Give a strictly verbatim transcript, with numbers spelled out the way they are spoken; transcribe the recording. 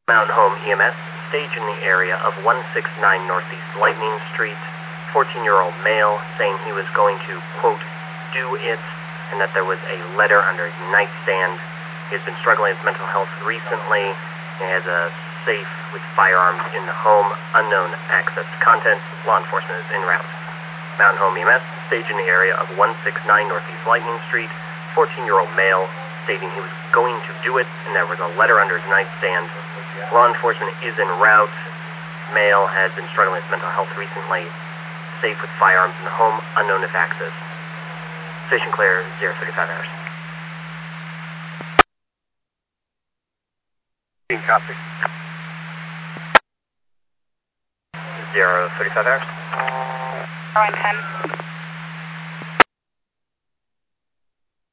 Mountain Home E M S, stage in the area of one sixty-nine Northeast Lightning Street. fourteen-year-old male saying he was going to, quote, do it, and that there was a letter under his nightstand. He has been struggling with mental health recently. He has a safe with firearms in the home, unknown access to contents. Law enforcement is en route. Mountain Home E M S, stage in the area of one sixty-nine Northeast Lightning Street. fourteen-year-old male stating he was going to do it, and there was a letter under his nightstand. Law enforcement is en route. Male has been struggling with mental health recently. Safe with firearms in the home, unknown if access. Station clear, zero thirty-five hours. Copy. zero thirty-five hours. Alright, ten.